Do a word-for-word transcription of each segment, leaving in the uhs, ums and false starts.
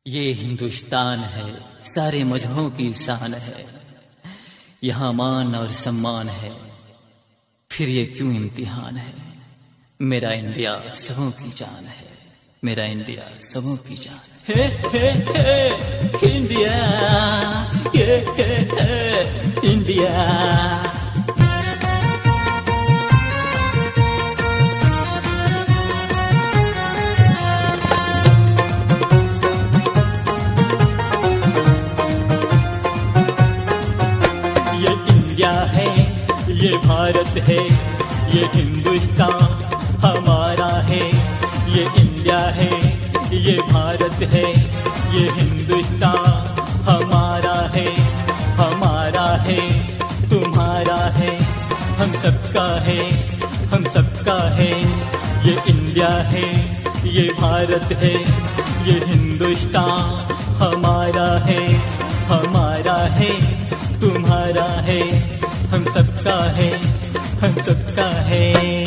ये हिंदुस्तान है, सारे मजहबों की शान है। यहाँ मान और सम्मान है, फिर ये क्यों इम्तिहान है। मेरा इंडिया सबों की जान है, मेरा इंडिया सबों की जान है। हे हे हे इंडिया, ये हे हे इंडिया। है ये भारत है, ये हिंदुस्तान हमारा है। ये इंडिया है, ये भारत है, ये हिंदुस्तान हमारा है। हमारा है, तुम्हारा है, हम सबका है, हम सबका है। ये इंडिया है, ये भारत है, ये हिंदुस्तान हमारा है। हमारा है, तुम्हारा है, हम सबका है, हम सबका है।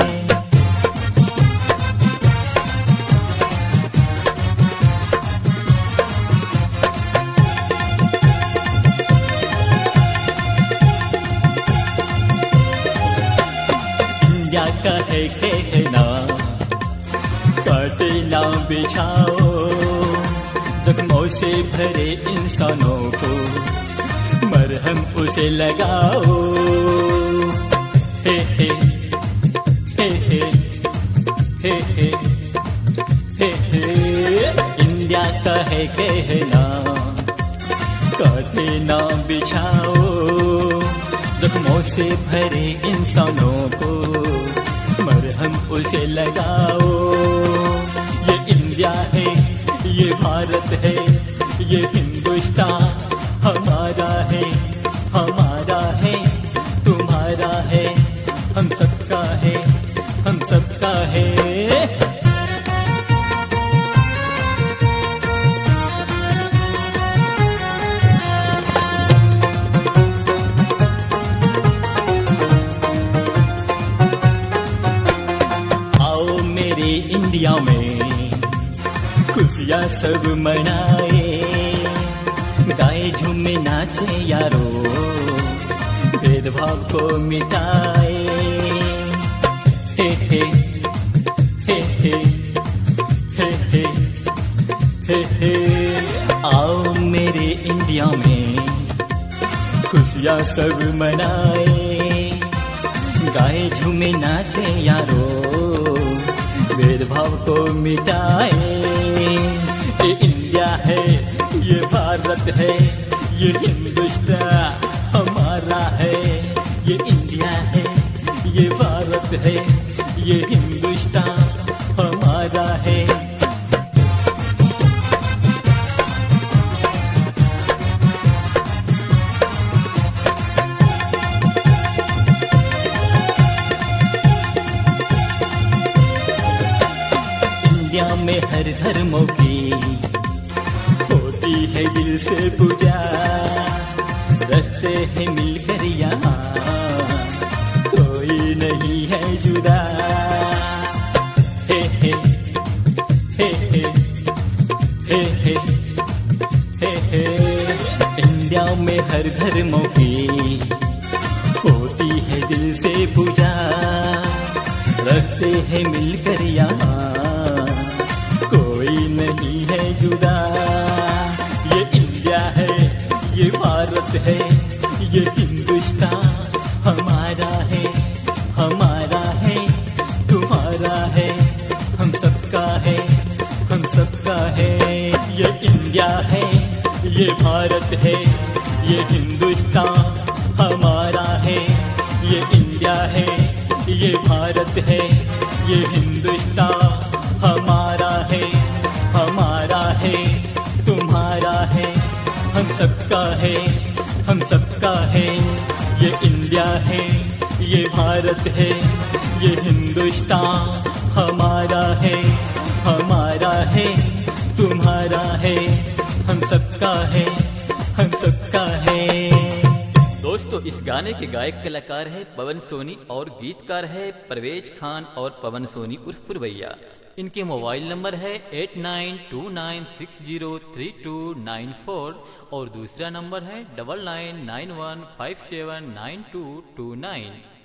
इंडिया का है कहना, काटे ना बिछाओ, जख्मों से भरे इंसानों को मरहम उसे लगाओ। हे हे हे हे हे हे हे हे इंडिया का है कहना, काटे ना बिछाओ, जख्मों से भरे इंसानों को मरहम उसे लगाओ। ये इंडिया है, ये भारत है, ये हिंदुस्तान हमारा है। हमारा है, तुम्हारा है, हम सबका है, हम सबका है। आओ मेरे इंडिया में खुशियाँ सब मनाए, गाए झूमे नाचे यारो, भेदभाव को मिटाए। हे हे हे हे हे हे हे हे आओ मेरे इंडिया में खुशियाँ सब मनाए, गाए झूमे नाचे यारो, भेदभाव को मिटाए। ये इंडिया है, ये भारत है, ये हिंदुस्तान हमारा है। ये इंडिया है, ये भारत है, ये हिंदुस्तान हमारा है। इंडिया में हर धर्मों की होती है दिल से पूजा, रहते हैं मिलकर यहाँ, कोई नहीं है जुदा। हे हे हे हे हे हे हे हे इंडिया में हर धर्मों की होती है दिल से पूजा, रहते हैं मिलकर यहाँ, कोई नहीं है जुदा। ये इंडिया है, ये भारत है, ये हिंदुस्तान हमारा है। हमारा है, तुम्हारा है, हम सबका है, हम सबका है। ये इंडिया है, ये भारत है, ये हिंदुस्तान हमारा है। ये इंडिया है, ये भारत है, ये हिंदुस्तान हमारा है। हमारा है, तुम्हारा है, हम सबका है, हम सबका है। ये इंडिया है, ये भारत है, ये हिंदुस्तान हमारा है। हमारा है, तुम्हारा है, हम सबका है, हम सबका है। दोस्तों, इस गाने के गायक कलाकार है पवन सोनी और गीतकार है परवेज खान और पवन सोनी उर्फ भैया। इनके मोबाइल नंबर है eight nine two nine six zero three two nine four और दूसरा नंबर है double nine nine one five seven nine two two nine.